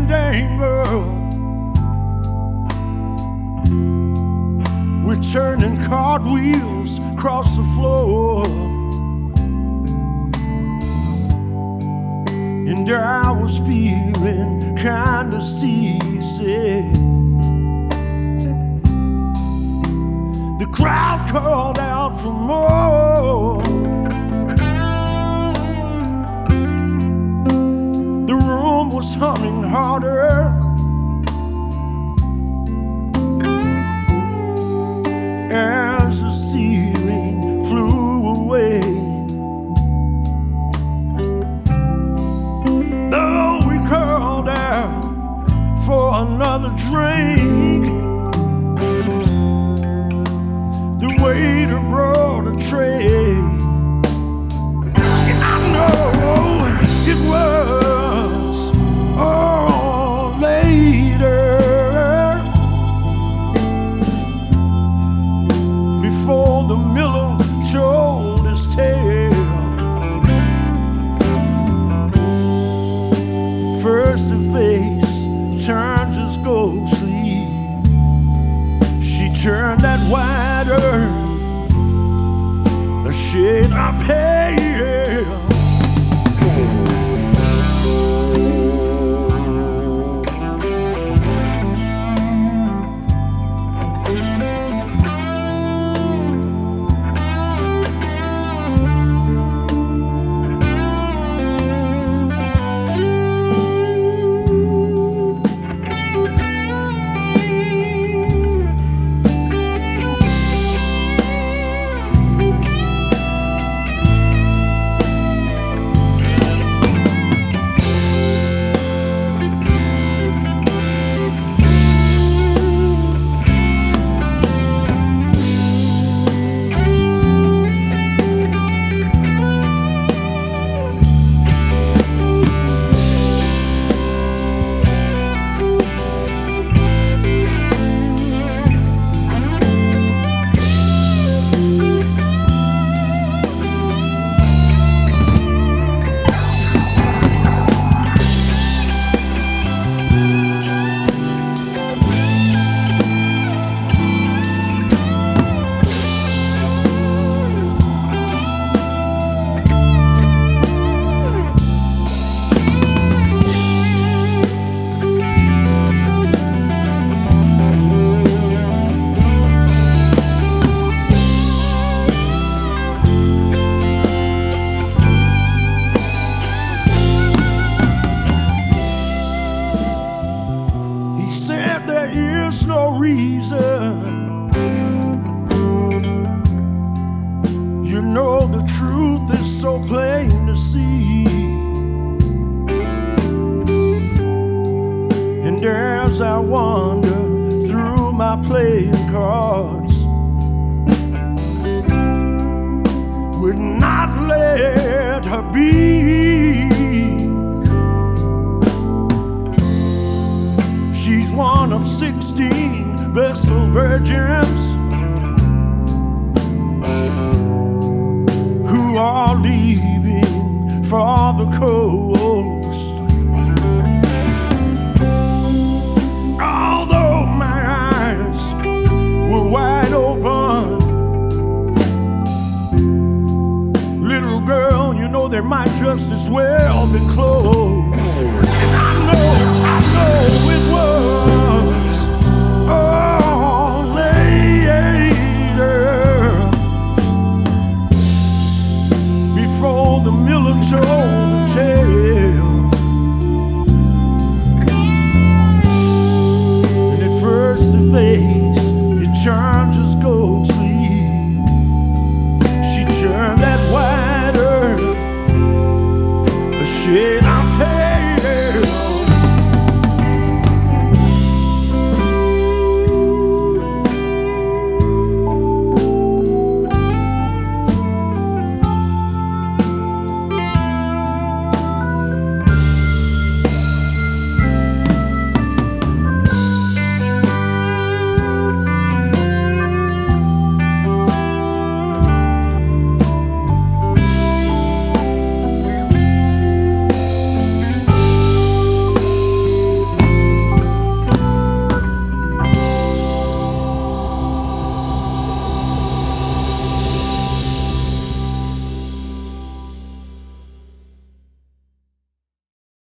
dang girl, we're turning cartwheels across the floor. And I was feeling kinda seasick. The crowd called out for more. The room was humming harder as the ceiling flew away. Though we called out for another drink, the waiter brought a tray. And I know it was all later, before the miller told his tale. First her face turned as ghostly. She turned that white earth a shade of pale. There's no reason. You know the truth is so plain to see. And as I wander through my playing cards, would not let her be. She's one of 16 Vestal virgins who are leaving for the coast. Although my eyes were wide open, little girl, you know they might just as well be closed. And I know it was all later, before the miller told the tale.